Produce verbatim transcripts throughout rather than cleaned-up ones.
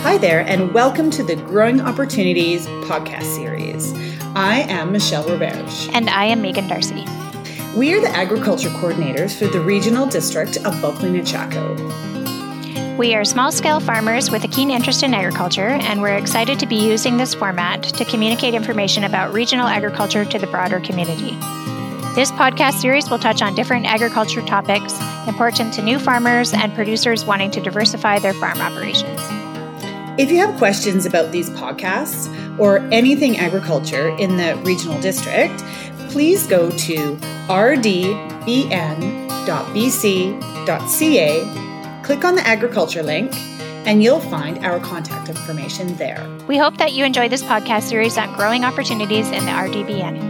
Hi there, and welcome to the Growing Opportunities podcast series. I am Michelle Roberge. And I am Megan Darcy. We are the agriculture coordinators for the regional district of Bulkley-Nechako. We are small-scale farmers with a keen interest in agriculture, and we're excited to be using this format to communicate information about regional agriculture to the broader community. This podcast series will touch on different agriculture topics important to new farmers and producers wanting to diversify their farm operations. If you have questions about these podcasts or anything agriculture in the regional district, please go to r d b n dot b c dot c a, click on the agriculture link, and you'll find our contact information there. We hope that you enjoy this podcast series on growing opportunities in the R D B N.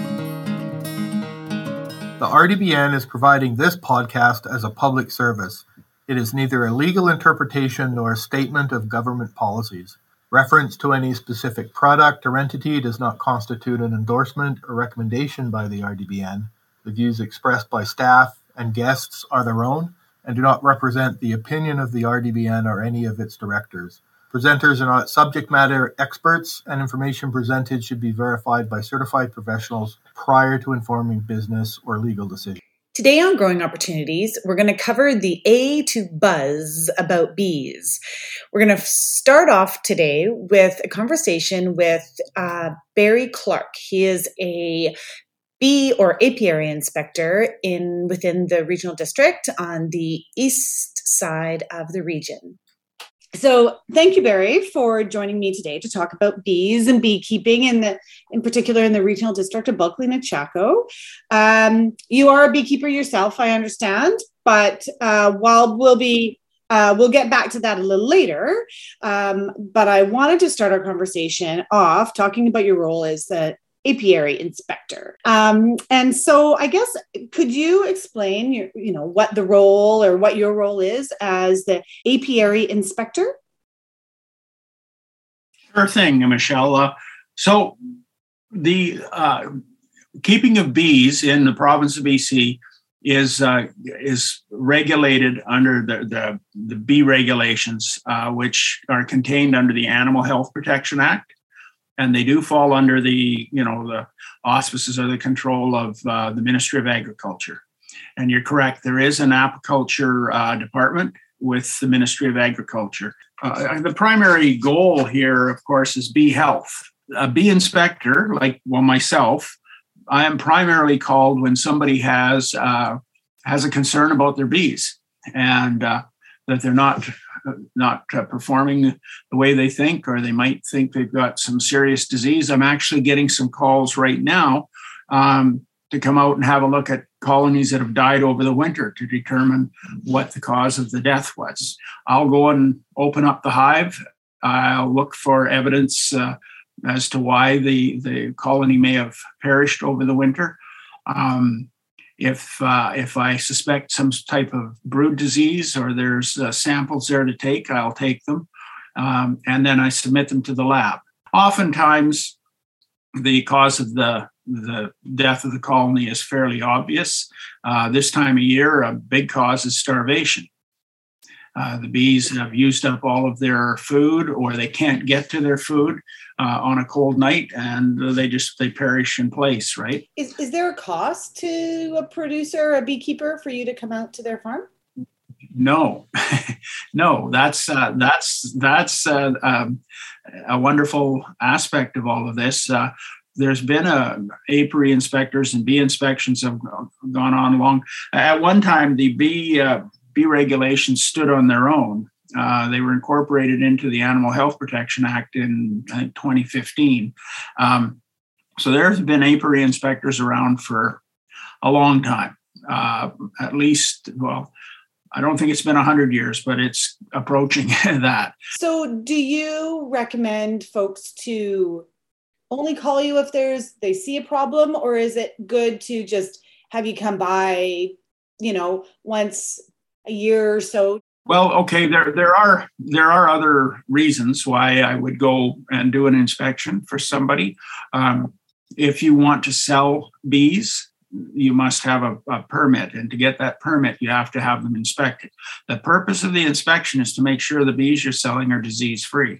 The R D B N is providing this podcast as a public service. It is neither a legal interpretation nor a statement of government policies. Reference to any specific product or entity does not constitute an endorsement or recommendation by the R D B N. The views expressed by staff and guests are their own and do not represent the opinion of the R D B N or any of its directors. Presenters are not subject matter experts, and information presented should be verified by certified professionals prior to informing business or legal decisions. Today on Growing Opportunities, we're going to cover the A to buzz about bees. We're going to start off today with a conversation with uh, Barry Clark. He is a bee or apiary inspector in within the regional district on the east side of the region. So thank you, Barry, for joining me today to talk about bees and beekeeping, in the, in particular in the regional district of Bulkley-Nechako. Um, you are a beekeeper yourself, I understand, but uh, while we'll be uh, we'll get back to that a little later. Um, but I wanted to start our conversation off talking about your role as the apiary inspector. Um, and so I guess, could you explain your, you know, what the role or what your role is as the apiary inspector? Sure thing, Michelle. Uh, so the uh, keeping of bees in the province of B C is uh, is regulated under the, the, the bee regulations, uh, which are contained under the Animal Health Protection Act. And they do fall under the, you know, the auspices or the control of uh, the Ministry of Agriculture. And you're correct, there is an apiculture uh, department with the Ministry of Agriculture. Uh, the primary goal here, of course, is bee health. A bee inspector, like well myself, I am primarily called when somebody has uh, has a concern about their bees and uh, that they're not not uh, performing the way they think, or they might think they've got some serious disease. I'm actually getting some calls right now um, to come out and have a look at colonies that have died over the winter to determine what the cause of the death was. I'll go and open up the hive. I'll look for evidence uh, as to why the, the colony may have perished over the winter. Um, If uh, if I suspect some type of brood disease or there's uh, samples there to take, I'll take them, um, and then I submit them to the lab. Oftentimes, the cause of the the death of the colony is fairly obvious. Uh, this time of year, a big cause is starvation. Uh, the bees have used up all of their food, or they can't get to their food uh, on a cold night, and they just they perish in place. Right? Is is there a cost to a producer, a beekeeper, for you to come out to their farm? No, no. That's uh, that's that's uh, um, a wonderful aspect of all of this. Uh, there's been a apiary inspectors and bee inspections have gone on long. At one time, the bee uh, bee regulations stood on their own. Uh, they were incorporated into the Animal Health Protection Act in, I think, twenty fifteen. Um, so there's been apiary inspectors around for a long time, uh, at least, well, I don't think it's been one hundred years, but it's approaching that. So do you recommend folks to only call you if there's they see a problem, or is it good to just have you come by, you know, once a year or so? Well, okay, there there are there are other reasons why I would go and do an inspection for somebody. Um, if you want to sell bees, you must have a, a permit. And to get that permit, you have to have them inspected. The purpose of the inspection is to make sure the bees you're selling are disease-free.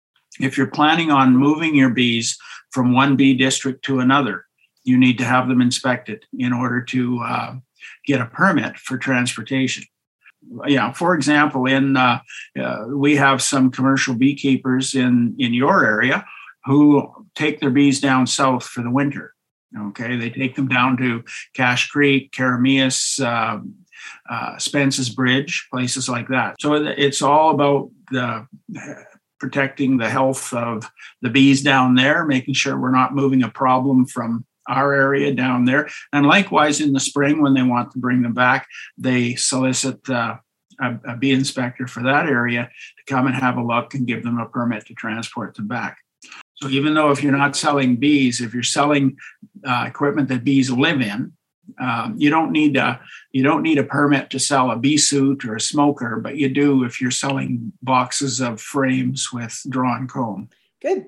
If you're planning on moving your bees from one bee district to another, you need to have them inspected in order to uh, get a permit for transportation. Yeah, for example, in uh, uh, we have some commercial beekeepers in, in your area who take their bees down south for the winter. Okay, they take them down to Cache Creek, Karamias, uh, uh, Spence's Bridge, places like that. So it's all about the protecting the health of the bees down there, making sure we're not moving a problem from our area down there. And likewise, in the spring, when they want to bring them back, they solicit uh, a, a bee inspector for that area to come and have a look and give them a permit to transport them back. So even though if you're not selling bees, if you're selling uh, equipment that bees live in, um, you don't need a you don't need a permit to sell a bee suit or a smoker, but you do if you're selling boxes of frames with drawn comb. Good.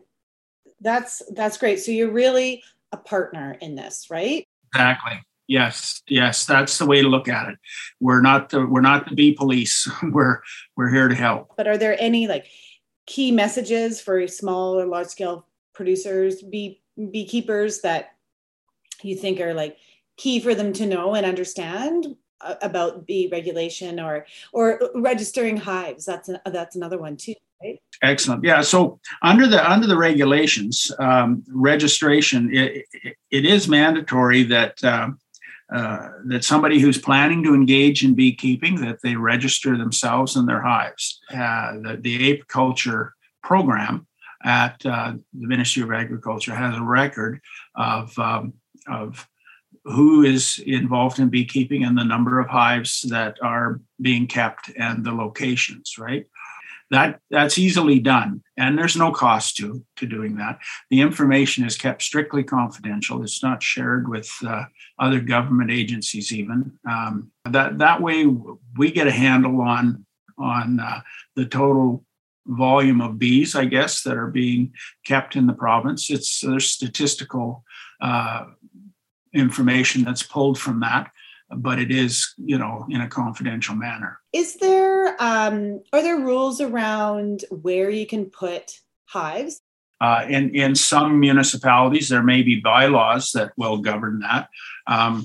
That's that's great. So you're really a partner in this, right? Exactly. Yes. Yes. That's the way to look at it. We're not the we're not the bee police. we're we're here to help. But are there any like key messages for small or large scale producers, bee beekeepers that you think are like key for them to know and understand about bee regulation or or registering hives? That's an, that's another one too, right? Excellent. Yeah. So under the under the regulations, um, registration it, it, it is mandatory that uh, uh, that somebody who's planning to engage in beekeeping that they register themselves and their hives. Uh, the, the apiculture program at uh, the Ministry of Agriculture has a record of um, of who is involved in beekeeping and the number of hives that are being kept and the locations, right? That that's easily done, and there's no cost to to doing that. The information is kept strictly confidential. It's not shared with uh, other government agencies, even. Um, that that way, we get a handle on on uh, the total volume of bees, I guess, that are being kept in the province. It's there's statistical uh, information that's pulled from that, but it is, you know, in a confidential manner. Is there, um, are there rules around where you can put hives? Uh, in, in some municipalities, there may be bylaws that will govern that. Um,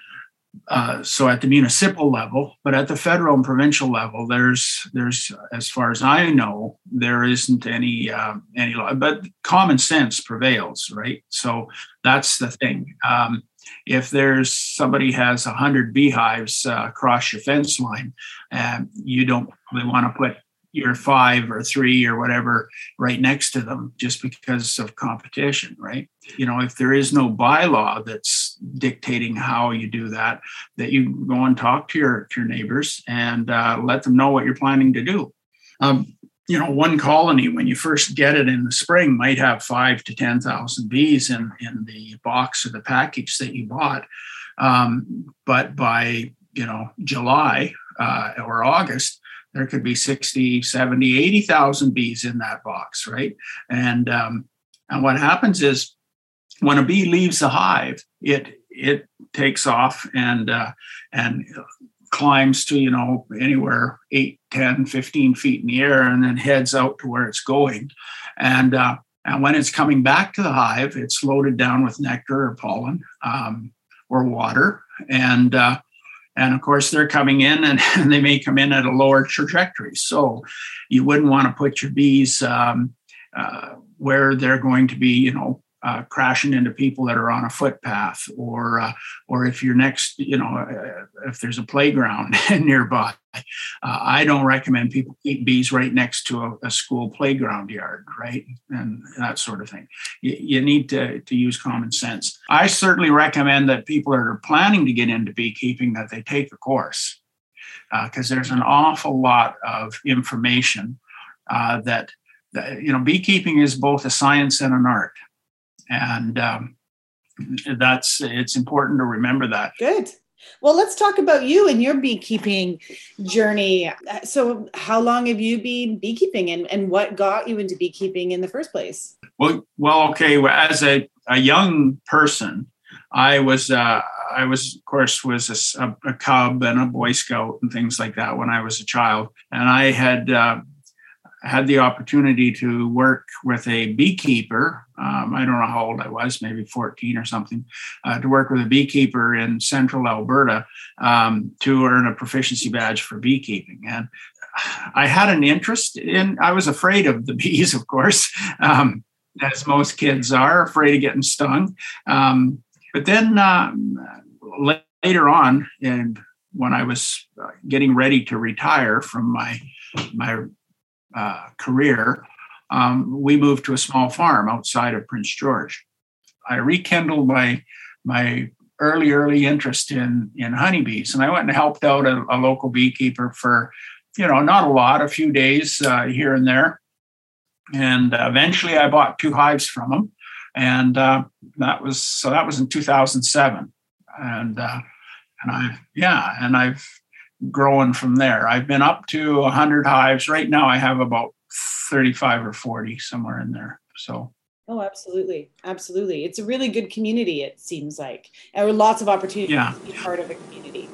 uh, so at the municipal level, but at the federal and provincial level, there's, there's, as far as I know, there isn't any, uh, any law, but common sense prevails, right? So that's the thing. Um, If there's somebody has a hundred beehives uh, across your fence line, and you don't really want to put your five or three or whatever right next to them just because of competition, right? You know, if there is no bylaw that's dictating how you do that, that you go and talk to your to your neighbors and uh, let them know what you're planning to do. Um, You know, one colony, when you first get it in the spring, might have five to ten thousand bees in, in the box or the package that you bought. Um, but by, you know, July uh, or August, there could be sixty, seventy, eighty thousand bees in that box, right? And um, and what happens is when a bee leaves the hive, it it takes off and uh, and climbs to, you know, anywhere eight, ten, fifteen feet in the air and then heads out to where it's going. And uh, and when it's coming back to the hive, it's loaded down with nectar or pollen um, or water. And uh, and of course, they're coming in and, and they may come in at a lower trajectory. So you wouldn't want to put your bees um, uh, where they're going to be, you know, Uh, crashing into people that are on a footpath, or uh, or if you're next, you know, uh, if there's a playground nearby. Uh, I don't recommend people keep bees right next to a, a school playground yard, right, and that sort of thing. You, you need to, to use common sense. I certainly recommend that people that are planning to get into beekeeping that they take the course, because uh, there's an awful lot of information uh, that, that, you know, beekeeping is both a science and an art. And um, that's, it's important to remember that. Good. Well, let's talk about you and your beekeeping journey. So how long have you been beekeeping, and, and what got you into beekeeping in the first place? Well, well, okay. As a, a young person, I was, uh, I was, of course, was a, a Cub and a Boy Scout and things like that when I was a child. And I had uh, had the opportunity to work with a beekeeper. Um, I don't know how old I was, maybe fourteen or something, uh, to work with a beekeeper in central Alberta um, to earn a proficiency badge for beekeeping. And I had an interest in, I was afraid of the bees, of course, um, as most kids are, afraid of getting stung. Um, but then um, later on, and when I was getting ready to retire from my, my uh, career, um, we moved to a small farm outside of Prince George. I rekindled my, my early, early interest in, in honeybees. And I went and helped out a, a local beekeeper for, you know, not a lot, a few days uh, here and there. And uh, eventually I bought two hives from him. And uh, that was, so that was in two thousand seven. And, uh, and I, yeah, and I've grown from there. I've been up to one hundred hives. Right now I have about thirty-five or forty, somewhere in there. So. Oh, absolutely. Absolutely. It's a really good community, it seems like. There are lots of opportunities yeah. to be part of a community.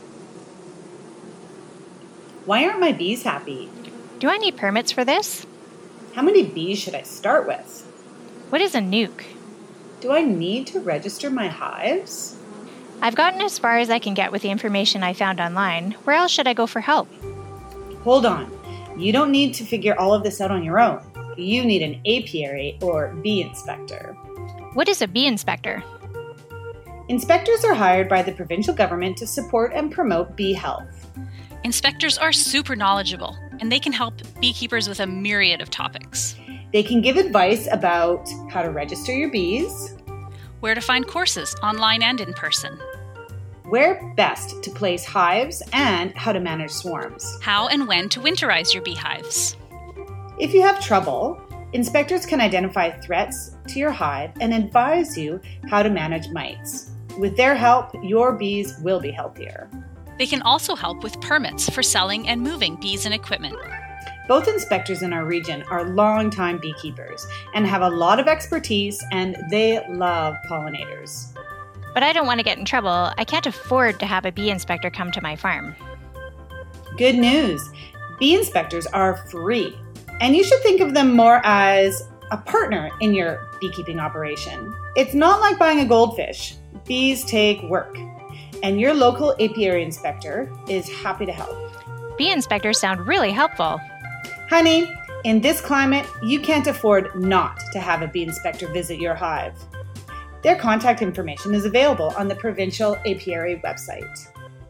Why aren't my bees happy? Do I need permits for this? How many bees should I start with? What is a nuke? Do I need to register my hives? I've gotten as far as I can get with the information I found online. Where else should I go for help? Hold on. You don't need to figure all of this out on your own. You need an apiary or bee inspector. What is a bee inspector? Inspectors are hired by the provincial government to support and promote bee health. Inspectors are super knowledgeable, and they can help beekeepers with a myriad of topics. They can give advice about how to register your bees, where to find courses, online and in person, where best to place hives, and how to manage swarms, how and when to winterize your beehives. If you have trouble, inspectors can identify threats to your hive and advise you how to manage mites. With their help, your bees will be healthier. They can also help with permits for selling and moving bees and equipment. Both inspectors in our region are longtime beekeepers and have a lot of expertise, and they love pollinators. But I don't want to get in trouble. I can't afford to have a bee inspector come to my farm. Good news. Bee inspectors are free, and you should think of them more as a partner in your beekeeping operation. It's not like buying a goldfish. Bees take work, and your local apiary inspector is happy to help. Bee inspectors sound really helpful. Honey, in this climate, you can't afford not to have a bee inspector visit your hive. Their contact information is available on the provincial apiary website.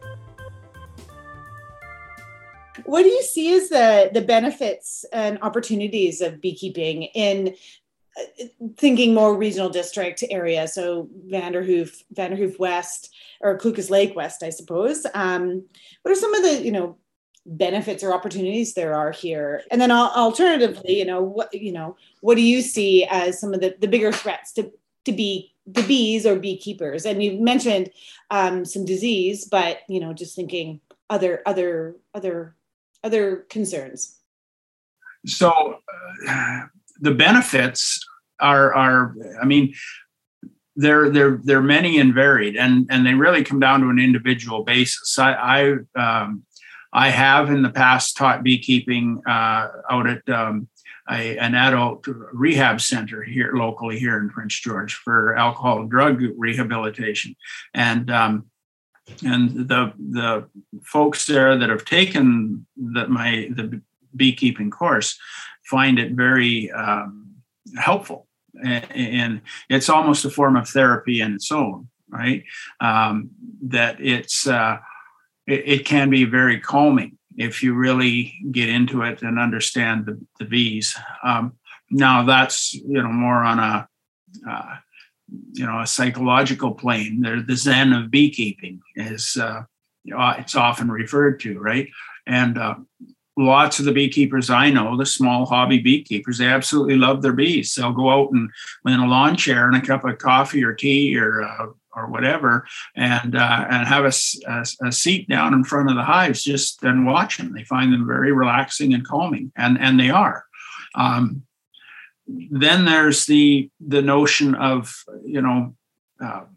What do you see as the, the benefits and opportunities of beekeeping in uh, thinking more regional district area? So Vanderhoof, Vanderhoof West, or Clucas Lake West, I suppose. Um, what are some of the, you know, benefits or opportunities there are here? And then alternatively, you know, what, you know, what do you see as some of the, the bigger threats to, to bee, the bees or beekeepers? And you mentioned um, some disease, but, you know, just thinking other, other, other, other concerns. So uh, the benefits are, are, I mean, they're, they're, they're many and varied, and, and they really come down to an individual basis. I, I, um, I have in the past taught beekeeping uh, out at um, a, an adult rehab center here locally here in Prince George for alcohol and drug rehabilitation. And um, and the the folks there that have taken the, my the beekeeping course find it very um, helpful. And it's almost a form of therapy in its own, right? Um, that it's... Uh, It, it can be very calming if you really get into it and understand the, the bees. Um, now that's, you know, more on a, uh, you know, a psychological plane. There, the Zen of beekeeping is, uh, you know, it's often referred to, right? And uh, lots of the beekeepers I know, the small hobby beekeepers, they absolutely love their bees. They'll go out and in a lawn chair and a cup of coffee or tea or uh, or whatever, and uh, and have a, a, a seat down in front of the hives just and watch them. They find them very relaxing and calming, and and they are. Um, then there's the the notion of, you know, uh,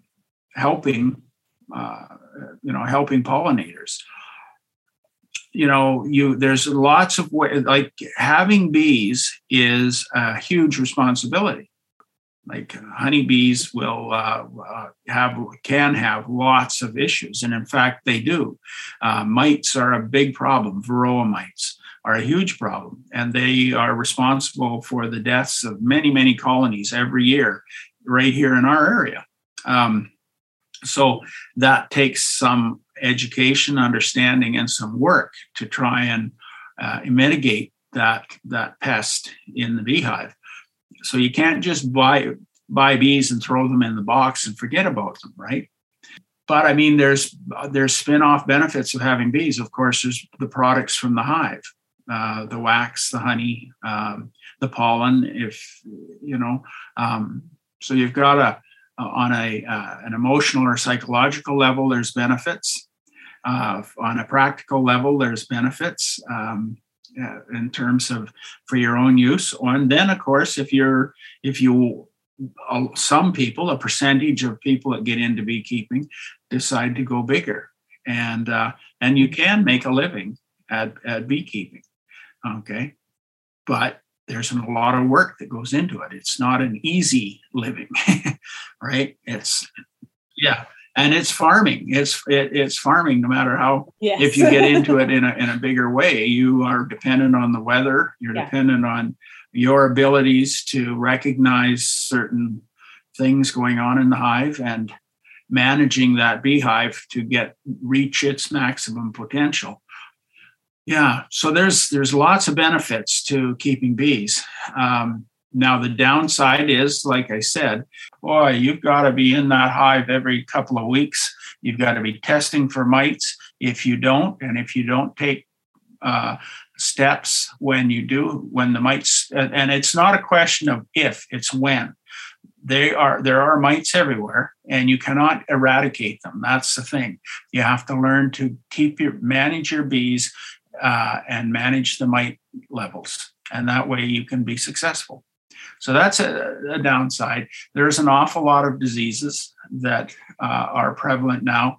helping, uh, you know, helping pollinators. You know, you there's lots of ways, like having bees is a huge responsibility. Like honeybees will uh, uh, have can have lots of issues, and in fact, they do. Uh, mites are a big problem. Varroa mites are a huge problem, and they are responsible for the deaths of many, many colonies every year, right here in our area. Um, so that takes some education, understanding, and some work to try and uh, mitigate that that pest in the beehive. So you can't just buy buy bees and throw them in the box and forget about them, right? But I mean, there's there's spin-off benefits of having bees. Of course, there's the products from the hive, uh, the wax, the honey, um, the pollen. If you know, um, so you've got a on a uh, an emotional or psychological level, there's benefits. Uh, on a practical level, there's benefits. Um, Uh, in terms of for your own use. And then, of course, if you're, if you, uh, some people, a percentage of people that get into beekeeping decide to go bigger, and uh, and you can make a living at, at beekeeping, okay? But there's a lot of work that goes into it. It's not an easy living, right? It's, yeah. And it's farming. It's it, it's farming. No matter how, yes. If you get into it in a in a bigger way, you are dependent on the weather. You're yeah. dependent on your abilities to recognize certain things going on in the hive and managing that beehive to get reach its maximum potential. Yeah. So there's there's lots of benefits to keeping bees. Um, Now, the downside is, like I said, boy, you've got to be in that hive every couple of weeks. You've got to be testing for mites. If you don't, and if you don't take uh, steps when you do, when the mites, and it's not a question of if, it's when. They are, there are mites everywhere, and you cannot eradicate them. That's the thing. You have to learn to keep your, manage your bees uh, and manage the mite levels. And that way you can be successful. So that's a, a downside. There's an awful lot of diseases that uh, are prevalent now.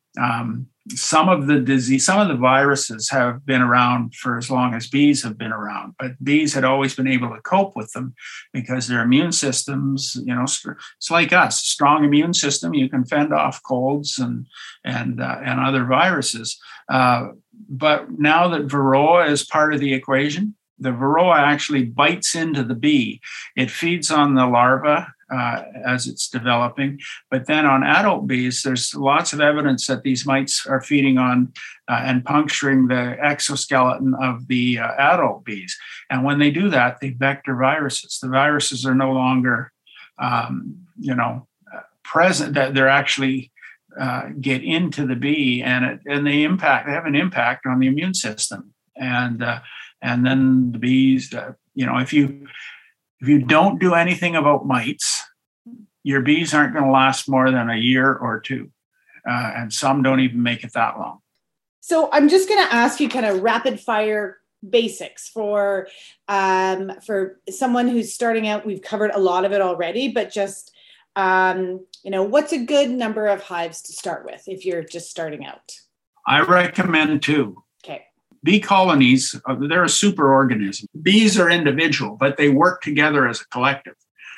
Um, some of the disease, some of the viruses have been around for as long as bees have been around, but bees had always been able to cope with them because their immune systems, you know, it's like us, strong immune system. You can fend off colds and and uh, and other viruses. Uh, but now that Varroa is part of the equation, the Varroa actually bites into the bee. It feeds on the larva uh, as it's developing. But then on adult bees, there's lots of evidence that these mites are feeding on uh, and puncturing the exoskeleton of the uh, adult bees. And when they do that, they vector viruses. The viruses are no longer, um, you know, present. That they're actually uh, get into the bee, and it, and they impact. They have an impact on the immune system. And uh, And then the bees, uh, you know, if you if you don't do anything about mites, your bees aren't going to last more than a year or two. Uh, and some don't even make it that long. So I'm just going to ask you kind of rapid fire basics for um, for someone who's starting out. We've covered a lot of it already, but just, um, you know, what's a good number of hives to start with if you're just starting out? I recommend two. Okay. Bee colonies, they're a superorganism. Bees are individual, but they work together as a collective.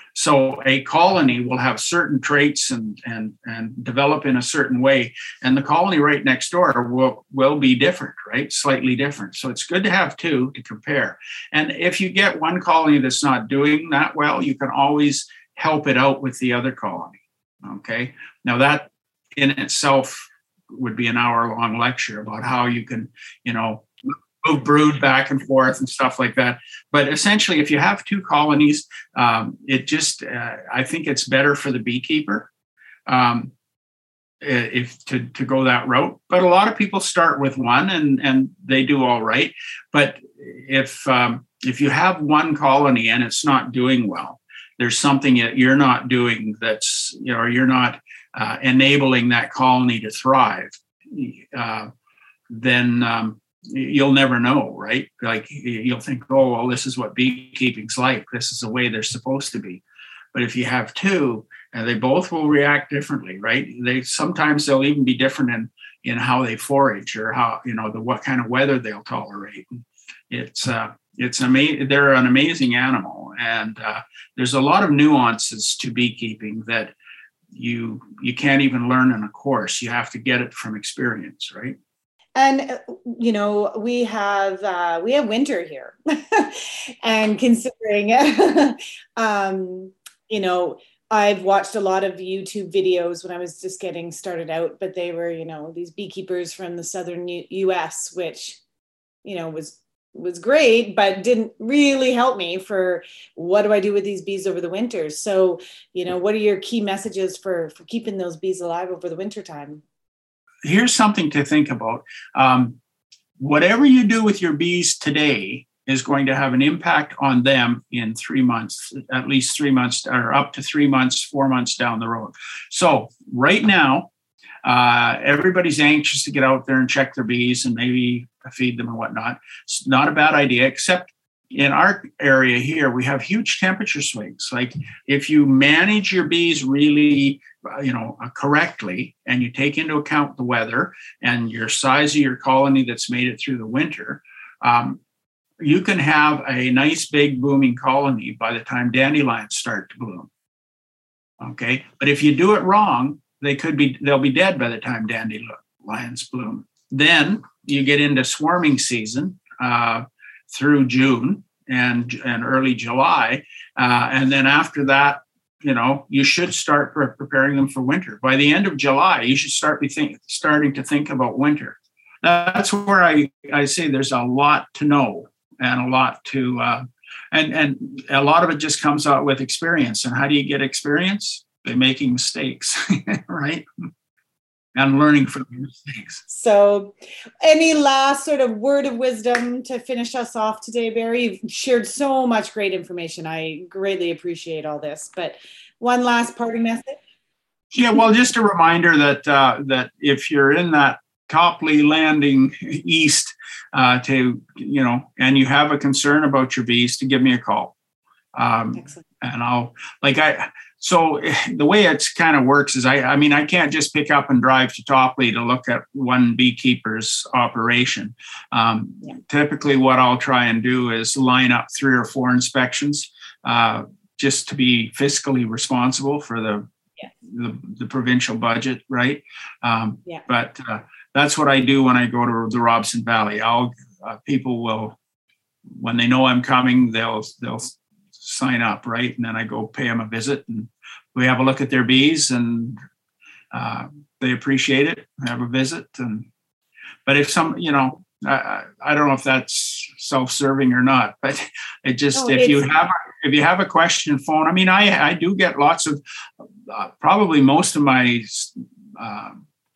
So a colony will have certain traits and, and, and develop in a certain way. And the colony right next door will, will be different, right? Slightly different. So it's good to have two to compare. And if you get one colony that's not doing that well, you can always help it out with the other colony, okay? Now that in itself would be an hour-long lecture about how you can, you know, move brood back and forth and stuff like that. But essentially, if you have two colonies, um, it just, uh, I think it's better for the beekeeper um, if to, to go that route. But a lot of people start with one and, and they do all right. But if um, if you have one colony and it's not doing well, there's something that you're not doing that's, you know, or you're not uh, enabling that colony to thrive, uh, then um, you'll never know, right? Like you'll think, oh, well, this is what beekeeping's like. This is the way they're supposed to be. But if you have two and they both will react differently, right? They sometimes they'll even be different in in how they forage or how, you know, the what kind of weather they'll tolerate. It's uh, it's amazing. They're an amazing animal, and uh, there's a lot of nuances to beekeeping that you you can't even learn in a course. You have to get it from experience, right? And, you know, we have uh, we have winter here. And considering, um, you know, I've watched a lot of YouTube videos when I was just getting started out, but they were, you know, these beekeepers from the southern U S, which, you know, was was great, but didn't really help me for what do I do with these bees over the winter. So, you know, what are your key messages for, for keeping those bees alive over the winter time? Here's something to think about. Um, whatever you do with your bees today is going to have an impact on them in three months, at least three months, or up to three months, four months down the road. So right now, uh, everybody's anxious to get out there and check their bees and maybe feed them and whatnot. It's not a bad idea, except in our area here, we have huge temperature swings. Like if you manage your bees really, you know, correctly, and you take into account the weather and your size of your colony that's made it through the winter, um, you can have a nice big booming colony by the time dandelions start to bloom. Okay, but if you do it wrong, they could be they'll be dead by the time dandelions bloom. Then you get into swarming season uh, through June and and early July, uh, and then after that, you know, you should start pre- preparing them for winter. By the end of July, you should start be think, starting to think about winter. That's where I, I say there's a lot to know and a lot to, uh, and, and a lot of it just comes out with experience. And how do you get experience? By making mistakes, right? And learning from your mistakes. So any last sort of word of wisdom to finish us off today, Barry? You've shared so much great information. I greatly appreciate all this, but one last parting message? Yeah, well, just a reminder that uh, that if you're in that Copley Landing east uh, to, you know, and you have a concern about your bees, to give me a call. Um, Excellent. And I'll, like I, so the way it's kind of works is I, I mean, I can't just pick up and drive to Copley to look at one beekeeper's operation. Um, yeah. Typically what I'll try and do is line up three or four inspections uh, just to be fiscally responsible for the, yeah. the, the provincial budget, right? Um, yeah. But uh, that's what I do when I go to the Robson Valley. I'll, uh, people will, when they know I'm coming, they'll, they'll, sign up, right? And then I go pay them a visit and we have a look at their bees and uh, they appreciate it. We have a visit. And, but if some, you know, I, I don't know if that's self-serving or not, but it just, no, if you have, a, if you have a question phone, I mean, I, I do get lots of, uh, probably most of my uh,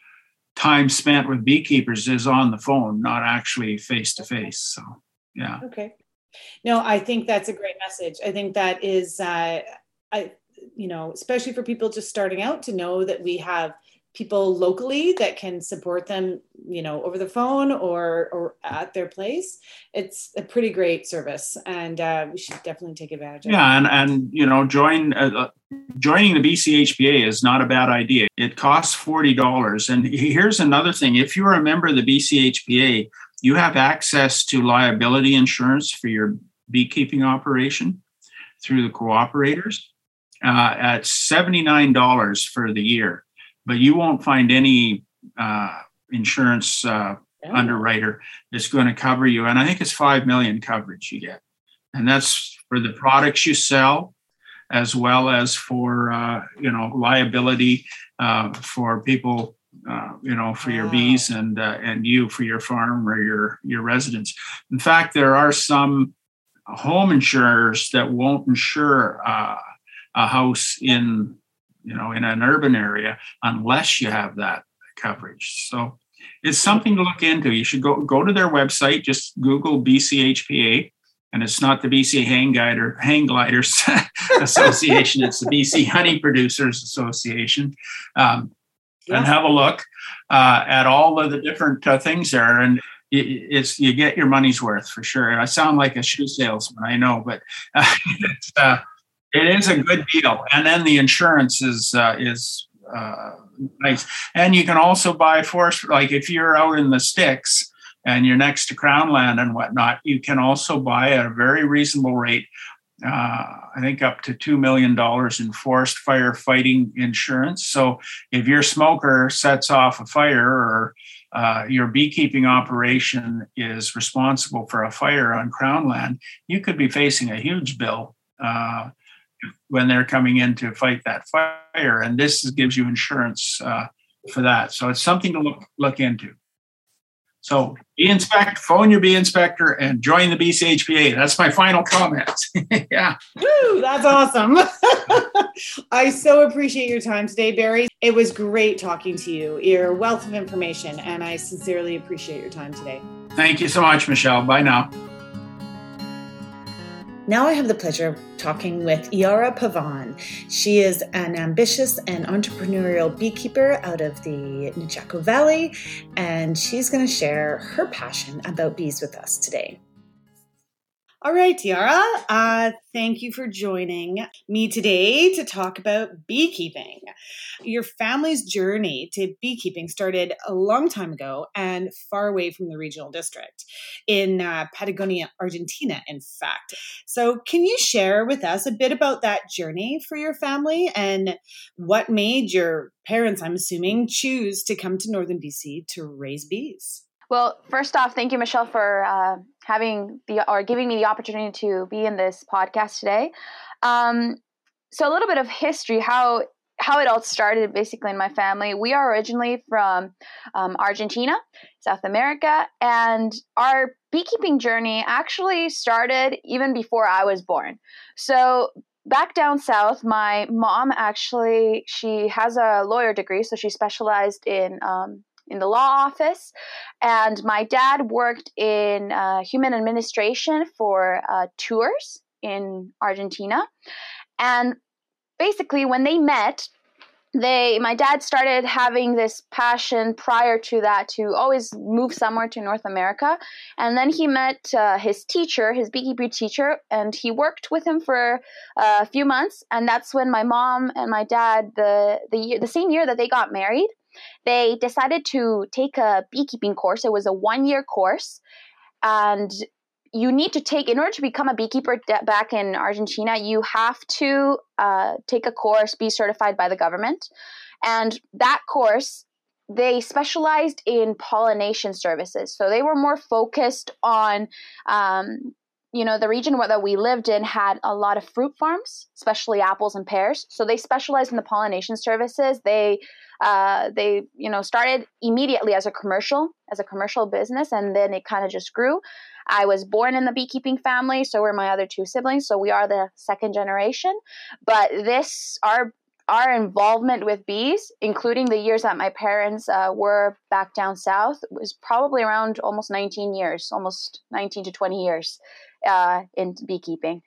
time spent with beekeepers is on the phone, not actually face-to-face. So, yeah. Okay. No, I think that's a great message. I think that is, uh, I, you know, especially for people just starting out, to know that we have people locally that can support them, you know, over the phone or or at their place. It's a pretty great service, and uh, we should definitely take advantage of it. Yeah, and and you know, join uh, joining the B C H P A is not a bad idea. It costs forty dollars, and here's another thing: if you're a member of the B C H P A, you have access to liability insurance for your beekeeping operation through the cooperators uh, at seventy-nine dollars for the year. But you won't find any uh, insurance uh, oh. underwriter that's going to cover you. And I think it's five million coverage you get. And that's for the products you sell, as well as for, uh, you know, liability uh, for people Uh, you know, for your wow. bees and uh, and you for your farm or your your residents. In fact, there are some home insurers that won't insure uh, a house in, you know, in an urban area unless you have that coverage. So it's something to look into. You should go go to their website. Just Google B C H P A, and it's not the B C Hang Glider Hang Gliders Association. It's the B C Honey Producers Association. Um, And have a look uh, at all of the different uh, things there, and it's you get your money's worth for sure. I sound like a shoe salesman, I know, but uh, it's, uh, It is a good deal. And then the insurance is uh, is uh, nice. And you can also buy forest, like if you're out in the sticks and you're next to Crown land and whatnot, you can also buy at a very reasonable rate, uh, I think up to two million dollars in forest fire fighting insurance. So if your smoker sets off a fire or uh, your beekeeping operation is responsible for a fire on Crown land, you could be facing a huge bill uh, when they're coming in to fight that fire. And this gives you insurance uh, for that. So it's something to look look into. So bee inspect, phone your bee inspector, and join the B C H P A. That's my final comments. Yeah. Woo, that's awesome. I so appreciate your time today, Barry. It was great talking to you. You're a wealth of information, and I sincerely appreciate your time today. Thank you so much, Michelle. Bye now. Now I have the pleasure of talking with Yara Pavan. She is an ambitious and entrepreneurial beekeeper out of the Nechako Valley, and she's going to share her passion about bees with us today. All right, Yara, uh, thank you for joining me today to talk about beekeeping. Your family's journey to beekeeping started a long time ago and far away from the regional district in uh, Patagonia, Argentina, in fact. So can you share with us a bit about that journey for your family and what made your parents, I'm assuming, choose to come to Northern B C to raise bees? Well, first off, thank you, Michelle, for uh, having the or giving me the opportunity to be in this podcast today. Um, so a little bit of history, how how it all started basically in my family. We are originally from um, Argentina, South America, and our beekeeping journey actually started even before I was born. So back down south, my mom actually, she has a lawyer degree, so she specialized in um, in the law office, and my dad worked in uh, human administration for uh, tours in Argentina. And basically when they met, they my dad started having this passion prior to that to always move somewhere to North America. And then he met uh, his teacher, his beekeeping teacher, and he worked with him for uh, a few months. And that's when my mom and my dad, the the, year, the same year that they got married, they decided to take a beekeeping course. It was a one-year course, and you need to take, in order to become a beekeeper de- back in Argentina, you have to uh, take a course, be certified by the government. And that course, they specialized in pollination services. So they were more focused on, um, you know, the region where that we lived in had a lot of fruit farms, especially apples and pears. So they specialized in the pollination services. They Uh, they, you know, started immediately as a commercial, as a commercial business, and then it kind of just grew. I was born in the beekeeping family, so were my other two siblings. So we are the second generation. But this, our our involvement with bees, including the years that my parents uh, were back down south, was probably around almost nineteen years, almost nineteen to twenty years uh, in beekeeping.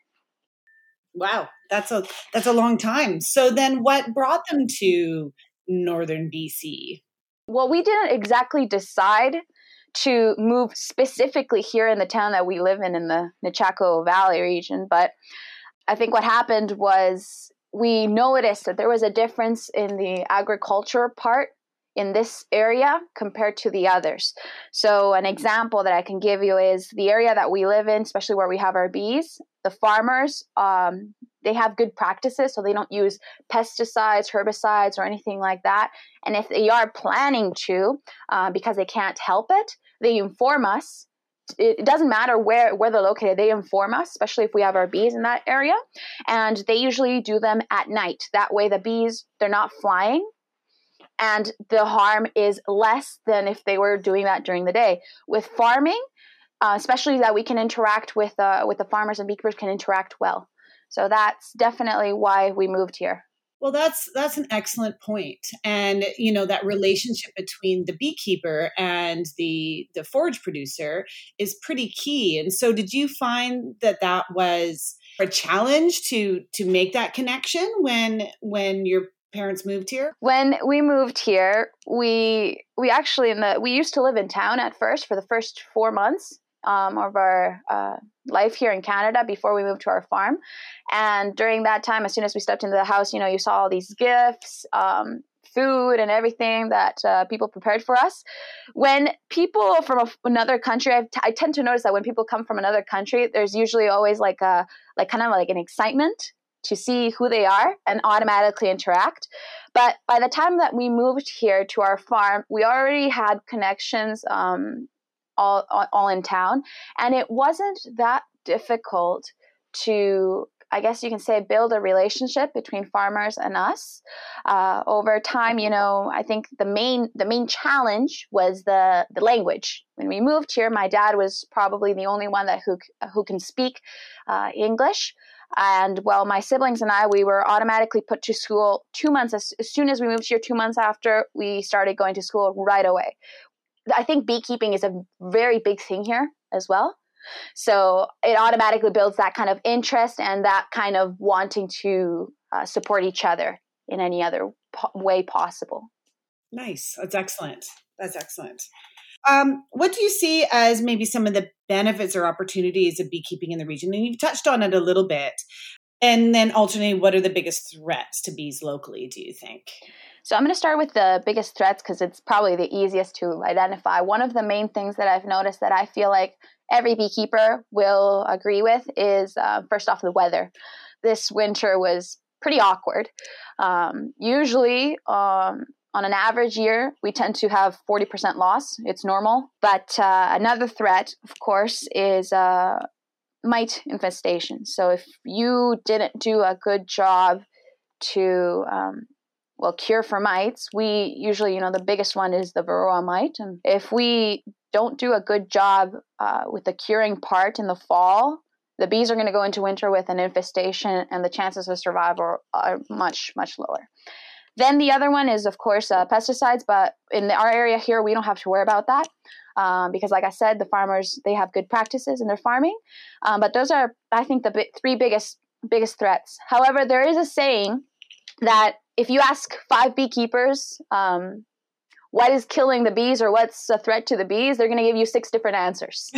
Wow, that's a that's a long time. So then, what brought them to Northern B C? Well, we didn't exactly decide to move specifically here in the town that we live in, in the Nechako Valley region. But I think what happened was we noticed that there was a difference in the agriculture part in this area compared to the others. So an example that I can give you is the area that we live in, especially where we have our bees, the farmers, um, they have good practices, so they don't use pesticides, herbicides, or anything like that. And if they are planning to, uh, because they can't help it, they inform us. It doesn't matter where, where they're located. They inform us, especially if we have our bees in that area. And they usually do them at night. That way the bees, they're not flying, and the harm is less than if they were doing that during the day. With farming, uh, especially that we can interact with, uh, with the farmers and beekeepers can interact well. So that's definitely why we moved here. Well, that's that's an excellent point. And, you know, that relationship between the beekeeper and the the forage producer is pretty key. And so did you find that that was a challenge to to make that connection when when your parents moved here? When we moved here, we we actually in the we used to live in town at first for the first four months. um, of our uh, life here in Canada before we moved to our farm. And during that time, as soon as we stepped into the house, you know, you saw all these gifts, um, food and everything that uh, people prepared for us. When people from a, another country, I've t- I tend to notice that when people come from another country, there's usually always like a, like kind of like an excitement to see who they are and automatically interact. But by the time that we moved here to our farm, we already had connections um, all, all, all in town. And it wasn't that difficult to, I guess you can say, build a relationship between farmers and us. Uh, over time, you know, I think the main the main challenge was the the language. When we moved here, my dad was probably the only one that who who can speak uh, English. And well, my siblings and I, we were automatically put to school two months as, as soon as we moved here. Two months after, we started going to school right away. I think beekeeping is a very big thing here as well. So it automatically builds that kind of interest and that kind of wanting to uh, support each other in any other po- way possible. Nice. That's excellent. That's excellent. Um, what do you see as maybe some of the benefits or opportunities of beekeeping in the region? And you've touched on it a little bit. And then alternately, what are the biggest threats to bees locally, do you think? So I'm going to start with the biggest threats because it's probably the easiest to identify. One of the main things that I've noticed that I feel like every beekeeper will agree with is, uh, first off, the weather. This winter was pretty awkward. Um, usually, um, on an average year, we tend to have forty percent loss. It's normal. But uh, another threat, of course, is uh, mite infestation. So if you didn't do a good job to um, well, cure for mites, we usually, you know, the biggest one is the varroa mite. And if we don't do a good job uh, with the curing part in the fall, the bees are going to go into winter with an infestation and the chances of survival are, are much, much lower. Then the other one is, of course, uh, pesticides. But in the, our area here, we don't have to worry about that um, because, like I said, the farmers, they have good practices in their farming. Um, but those are, I think, the bi- three biggest biggest threats. However, there is a saying that if you ask five beekeepers um, what is killing the bees or what's a threat to the bees, they're going to give you six different answers.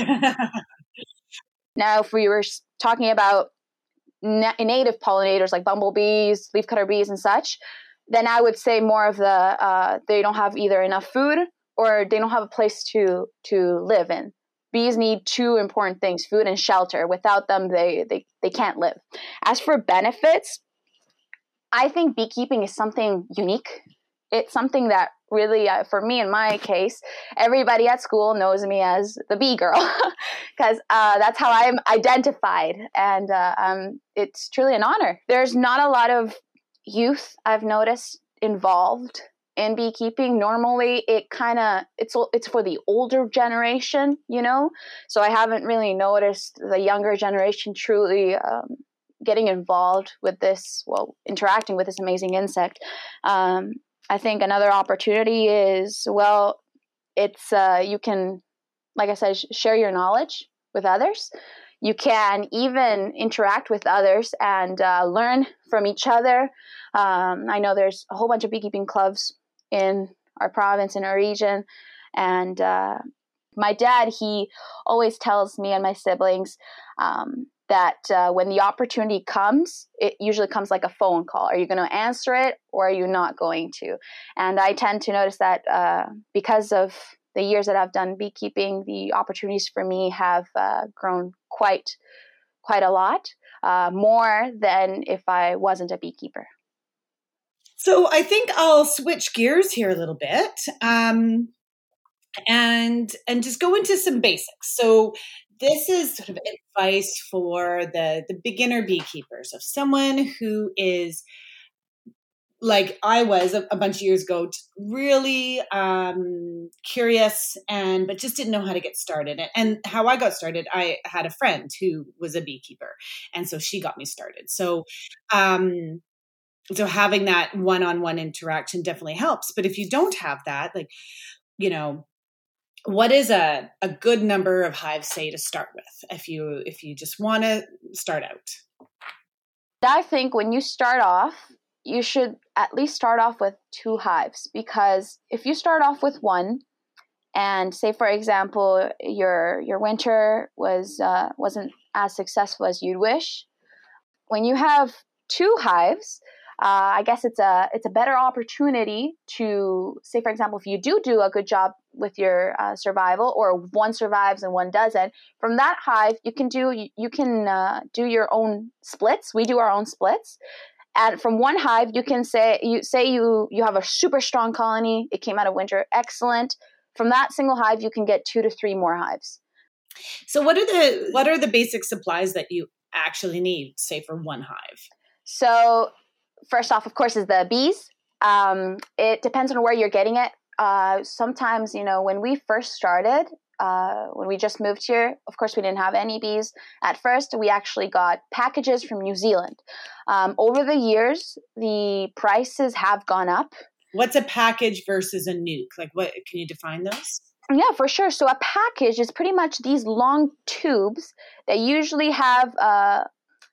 Now, if we were talking about na- native pollinators like bumblebees, leafcutter bees and such, then I would say more of the uh, they don't have either enough food or they don't have a place to to live in. Bees need two important things, food and shelter. Without them, they, they, they can't live. As for benefits, I think beekeeping is something unique. It's something that really, uh, for me in my case, everybody at school knows me as the bee girl because uh, that's how I'm identified. And uh, um, it's truly an honor. There's not a lot of youth I've noticed involved in beekeeping. Normally it kind of, it's it's for the older generation, you know? So I haven't really noticed the younger generation truly um, getting involved with this, well, interacting with this amazing insect. Um, I think another opportunity is, well, it's, uh, you can, like I said, sh- share your knowledge with others. You can even interact with others and uh, learn from each other. Um, I know there's a whole bunch of beekeeping clubs in our province, in our region. And uh, my dad, he always tells me and my siblings um, that uh, when the opportunity comes, it usually comes like a phone call. Are you going to answer it or are you not going to? And I tend to notice that uh, because of the years that I've done beekeeping, the opportunities for me have uh, grown quite, quite a lot, uh, more than if I wasn't a beekeeper. So I think I'll switch gears here a little bit um, and and just go into some basics. So this is sort of advice for the, the beginner beekeepers, of someone who is like I was a, a bunch of years ago, really um, curious and but just didn't know how to get started. And, and how I got started, I had a friend who was a beekeeper, and so she got me started. So, um, so having that one-on-one interaction definitely helps. But if you don't have that, like, you know, what is a, a good number of hives, say, to start with if you if you just want to start out? I think when you start off, you should at least start off with two hives, because if you start off with one and say, for example, your your winter was uh, wasn't as successful as you'd wish. When you have two hives, uh, I guess it's a it's a better opportunity to say, for example, if you do do a good job with your uh, survival, or one survives and one doesn't, from that hive you can do you, you can uh, do your own splits. We do our own splits. And from one hive, you can say you say you you have a super strong colony. It came out of winter, excellent. From that single hive, you can get two to three more hives. So, what are the what are the basic supplies that you actually need, say, for one hive? So, first off, of course, is the bees. Um, it depends on where you're getting it. Uh, sometimes, you know, when we first started, uh, when we just moved here, of course, we didn't have any bees. At first, we actually got packages from New Zealand. Um, over the years, the prices have gone up. What's a package versus a nuke? Like, what can you define those? Yeah, for sure. So a package is pretty much these long tubes that usually have, uh,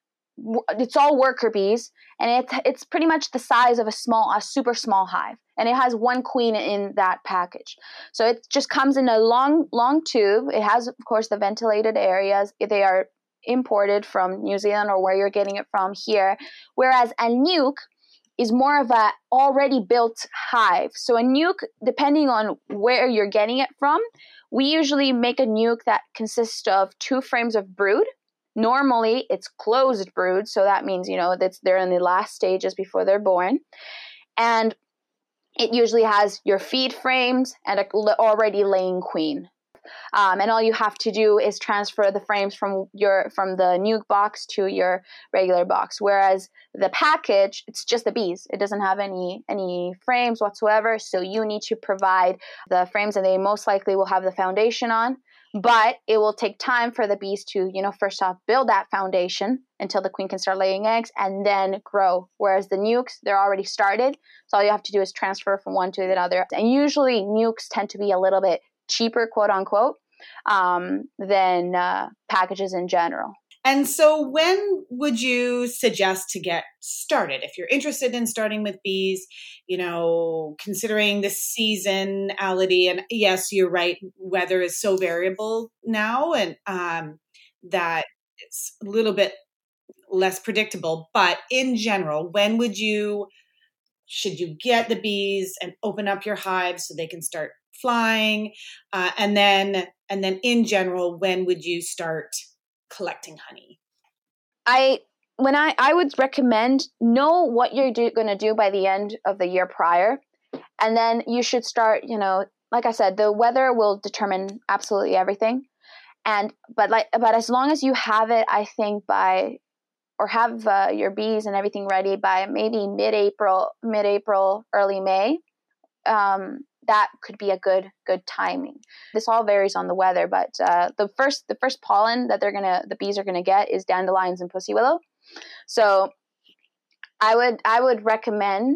it's all worker bees, and it's it's pretty much the size of a small, a super small hive, and it has one queen in that package. So it just comes in a long, long tube. It has, of course, the ventilated areas. They are imported from New Zealand or where you're getting it from here, whereas a nuke is more of a already built hive. So a nuke, depending on where you're getting it from, we usually make a nuke that consists of two frames of brood. Normally, it's closed brood, so that means, you know, that's they're in the last stages before they're born. And it usually has your feed frames and a already laying queen. Um, and all you have to do is transfer the frames from your from the nuke box to your regular box. Whereas the package, it's just the bees. It doesn't have any any frames whatsoever. So you need to provide the frames, and they most likely will have the foundation on. But it will take time for the bees to, you know, first off, build that foundation until the queen can start laying eggs and then grow. Whereas the nukes, they're already started. So all you have to do is transfer from one to the other. And usually nukes tend to be a little bit cheaper, quote unquote, um, than uh, packages in general. And so when would you suggest to get started? If you're interested in starting with bees, you know, considering the seasonality, and yes, you're right, weather is so variable now, and um, that it's a little bit less predictable. But in general, when would you, should you get the bees and open up your hives so they can start flying? Uh, and then, and then in general, when would you start collecting honey? I when I, I would recommend know what you're do, going to do by the end of the year prior, and then you should start, you know, like I said, the weather will determine absolutely everything. And but like but as long as you have it, I think by or have uh, your bees and everything ready by maybe mid-April, mid-April, early May, um, that could be a good good timing. This all varies on the weather, but uh, the first the first pollen that they're gonna the bees are gonna get is dandelions and pussy willow. So I would I would recommend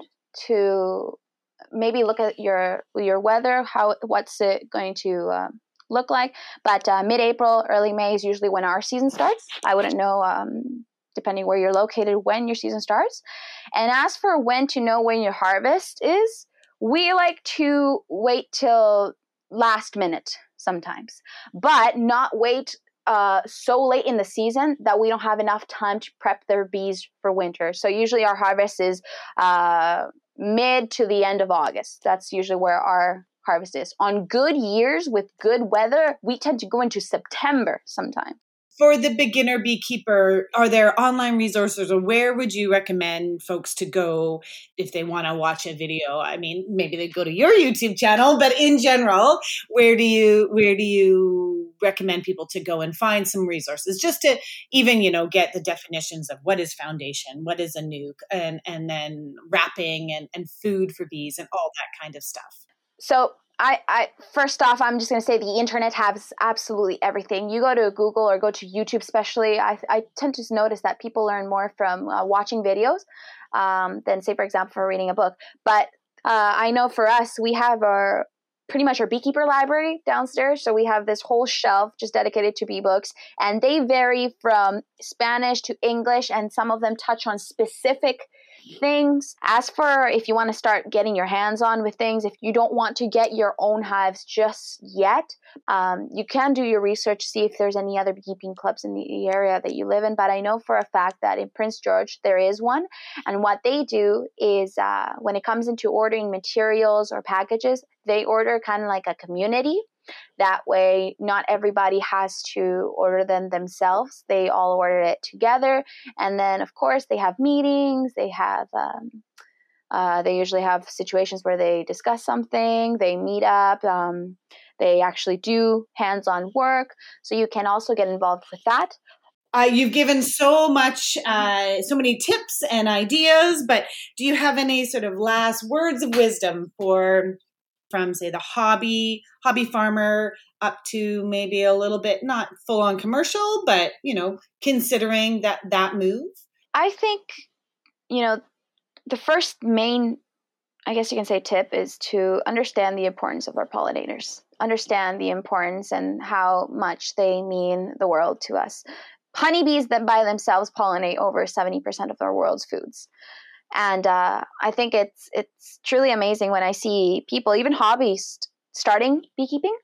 to maybe look at your your weather, how what's it going to uh, look like. But uh, mid-April, early May is usually when our season starts. I wouldn't know. Um, depending where you're located, when your season starts. And as for when to know when your harvest is, we like to wait till last minute sometimes, but not wait uh, so late in the season that we don't have enough time to prep their bees for winter. So usually our harvest is uh, mid to the end of August. That's usually where our harvest is. On good years with good weather, we tend to go into September sometime. For the beginner beekeeper, are there online resources, or where would you recommend folks to go if they want to watch a video? I mean, maybe they go to your YouTube channel, but in general, where do you where do you recommend people to go and find some resources, just to even, you know, get the definitions of what is foundation, what is a nuke, and and then wrapping and, and food for bees and all that kind of stuff? So I, I first off, I'm just going to say the internet has absolutely everything. You go to Google or go to YouTube, especially. I, I tend to notice that people learn more from uh, watching videos um, than, say, for example, for reading a book. But uh, I know for us, we have our pretty much our beekeeper library downstairs. So we have this whole shelf just dedicated to bee books, and they vary from Spanish to English, and some of them touch on specific things. As for if you want to start getting your hands on with things, if you don't want to get your own hives just yet, um, you can do your research, see if there's any other beekeeping clubs in the area that you live in. But I know for a fact that in Prince George, there is one. And what they do is uh, when it comes into ordering materials or packages, they order kind of like a community. That way, not everybody has to order them themselves. They all order it together. And then, of course, they have meetings. They have, um, uh, they usually have situations where they discuss something. They meet up. Um, they actually do hands-on work. So you can also get involved with that. Uh, you've given so much, uh, so many tips and ideas, but do you have any sort of last words of wisdom for from, say, the hobby, hobby farmer up to maybe a little bit, not full on commercial, but, you know, considering that, that move? I think, you know, the first main, I guess you can say, tip is to understand the importance of our pollinators, understand the importance and how much they mean the world to us. Honeybees that by themselves pollinate over seventy percent of our world's foods. And uh, I think it's it's truly amazing when I see people, even hobbyists, starting beekeeping.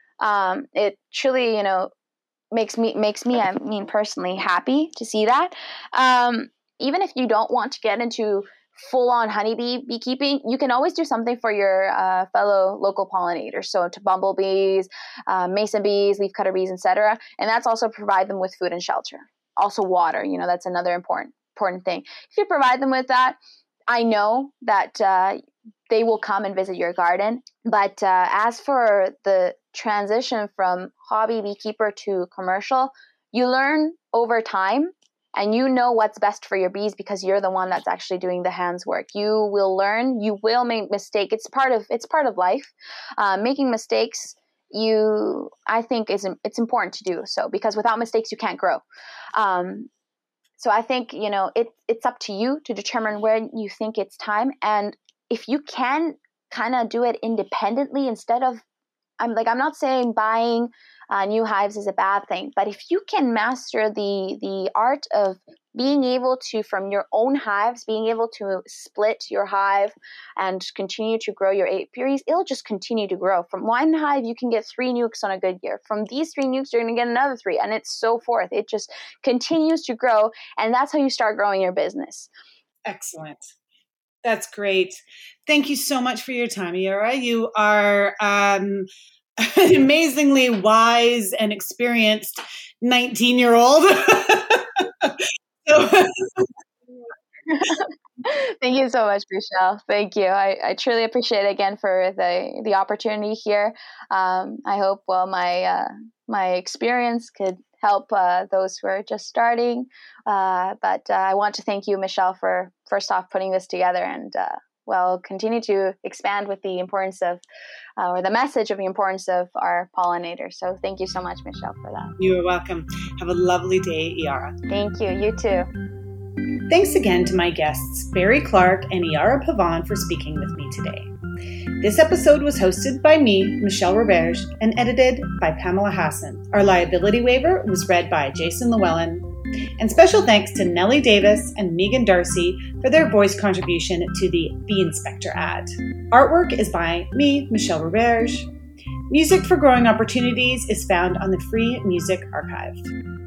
Um, it truly, you know, makes me makes me, I mean, personally happy to see that. Um, even if you don't want to get into full-on honeybee beekeeping, you can always do something for your uh, fellow local pollinators. So to bumblebees, uh, mason bees, leafcutter bees, et cetera. And that's also provide them with food and shelter. Also water, you know, that's another important important thing. If you provide them with that, I know that uh, they will come and visit your garden. But uh, as for the transition from hobby beekeeper to commercial, you learn over time and you know what's best for your bees because you're the one that's actually doing the hands work. You will learn, you will make mistakes. It's part of, it's part of life. Uh, making mistakes, you, I think is, it's important to do so because without mistakes, you can't grow. Um, So I think, you know, it, it's up to you to determine when you think it's time. And if you can kind of do it independently instead of, I'm like, I'm not saying buying uh, new hives is a bad thing, but if you can master the the art of being able to, from your own hives, being able to split your hive and continue to grow your apiaries, it'll just continue to grow. From one hive, you can get three nukes on a good year. From these three nukes, you're going to get another three, and it's so forth. It just continues to grow, and that's how you start growing your business. Excellent. That's great. Thank you so much for your time, Yara. You are um, an amazingly wise and experienced nineteen-year-old. Thank you so much, Michelle. Thank you. I, I truly appreciate it again for the, the opportunity here. Um, I hope, well, my uh, my experience could help uh, those who are just starting. Uh, but uh, I want to thank you, Michelle, for first off putting this together and uh, well, continue to expand with the importance of, uh, or the message of the importance of our pollinators. So thank you so much, Michelle, for that. You are welcome. Have a lovely day, Yara. Thank you. You too. Thanks again to my guests, Barry Clark and Yara Pavon, for speaking with me today. This episode was hosted by me, Michelle Roberge, and edited by Pamela Hassan. Our liability waiver was read by Jason Llewellyn. And special thanks to Nellie Davis and Megan Darcy for their voice contribution to the Bee Inspector ad. Artwork is by me, Michelle Roberge. Music for Growing Opportunities is found on the Free Music Archive.